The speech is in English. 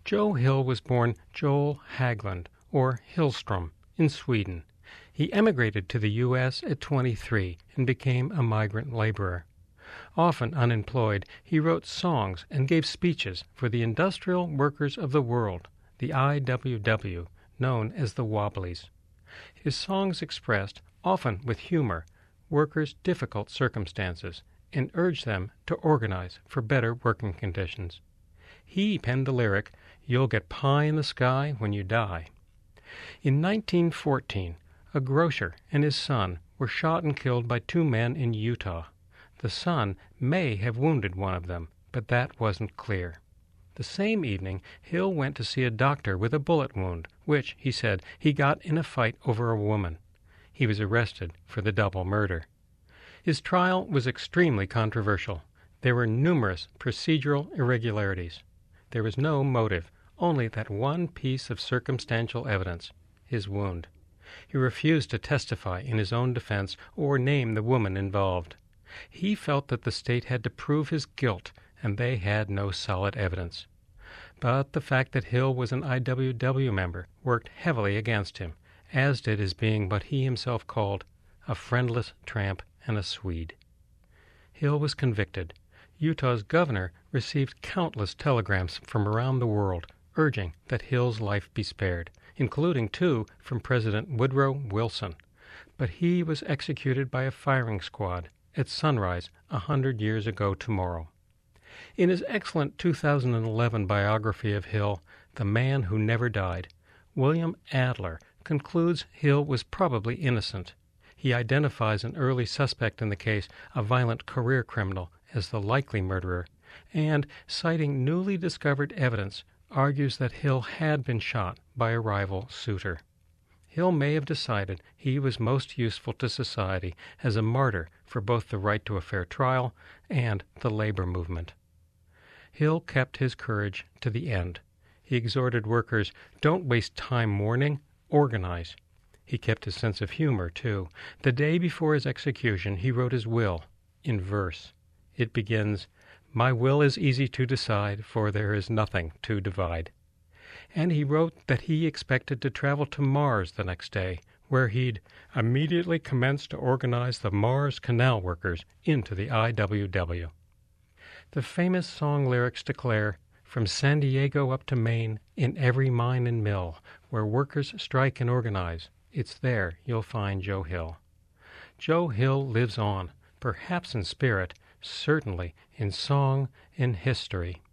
Joe Hill was born Joel Haglund, or Hillstrom, in Sweden. He emigrated to the U.S. at 23 and became a migrant laborer. Often unemployed, he wrote songs and gave speeches for the Industrial Workers of the World, the IWW, known as the Wobblies. His songs expressed, often with humor, workers' difficult circumstances and urged them to organize for better working conditions. He penned the lyric, "You'll get pie in the sky when you die." In 1914, a grocer and his son were shot and killed by two men in Utah. The son may have wounded one of them, but that wasn't clear. The same evening, Hill went to see a doctor with a bullet wound, which, he said, he got in a fight over a woman. He was arrested for the double murder. His trial was extremely controversial. There were numerous procedural irregularities. There was no motive, only that one piece of circumstantial evidence, his wound. He refused to testify in his own defense or name the woman involved. He felt that the state had to prove his guilt, and they had no solid evidence. But the fact that Hill was an IWW member worked heavily against him, as did his being what he himself called a friendless tramp and a Swede. Hill was convicted. Utah's governor received countless telegrams from around the world urging that Hill's life be spared, including two from President Woodrow Wilson. But he was executed by a firing squad at sunrise 100 years ago tomorrow. In his excellent 2011 biography of Hill, The Man Who Never Died, William Adler concludes Hill was probably innocent. He identifies an early suspect in the case, a violent career criminal, as the likely murderer, and, citing newly discovered evidence, argues that Hill had been shot by a rival suitor. Hill may have decided he was most useful to society as a martyr for both the right to a fair trial and the labor movement. Hill kept his courage to the end. He exhorted workers, "Don't waste time mourning, organize." He kept his sense of humor, too. The day before his execution, he wrote his will in verse. It begins, "My will is easy to decide, for there is nothing to divide." And he wrote that he expected to travel to Mars the next day, where he'd immediately commence to organize the Mars Canal workers into the IWW. The famous song lyrics declare, "From San Diego up to Maine, in every mine and mill, where workers strike and organize, it's there you'll find Joe Hill." Joe Hill lives on, perhaps in spirit, certainly in song and history.